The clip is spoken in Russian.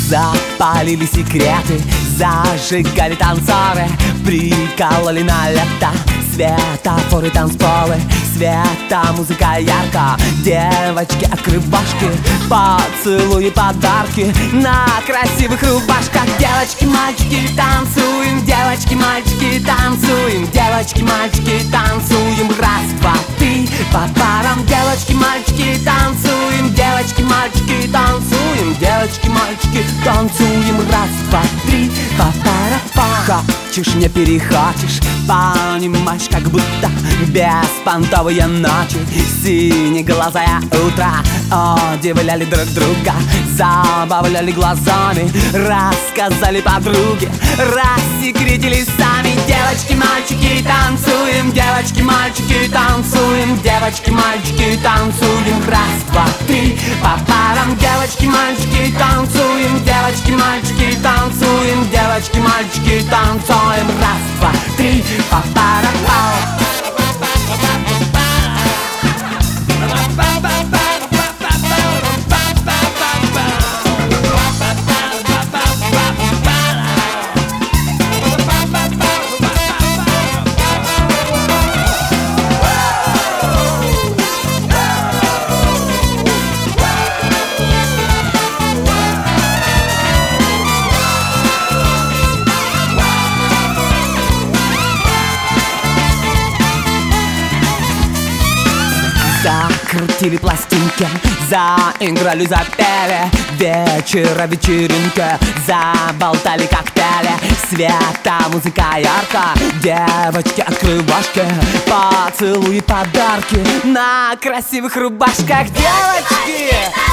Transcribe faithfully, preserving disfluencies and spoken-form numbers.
Запалили секреты, зажигали танцоры, прикололи на лето светофоры, танцполы, света, музыка ярко. Девочки-открывашки, поцелуи, подарки на красивых рубашках. Девочки, мальчики, танцуем, девочки, мальчики, танцуем, девочки, мальчики, танцуем. Раз, два, три, по парам. Девочки, мальчики, танцуем, девочки, мальчики, танцуем, девочки, мальчики, танцуем. Раз, два, три, по парам. Хочешь, не перехочешь, понимаешь, как будто беспонтовые ночи, синеглазое утро удивляли друг друга, забавляли глазами, рассказали подруге, рассекретили сами. Девочки, мальчики, танцуем, девочки, мальчики, танцуем, девочки, мальчики, танцуем. Раз, два, три, по парам. Девочки, мальчики, танцуем, девочки, мальчики, танцуем, девочки, мальчики, танцуем. Раз, два, три, по парам. Закрутили пластинки, заиграли, запели, вечера, вечеринка, заболтали коктейли, света, музыка ярко, девочки-открывашки, поцелуи, подарки на красивых рубашках. Девочки!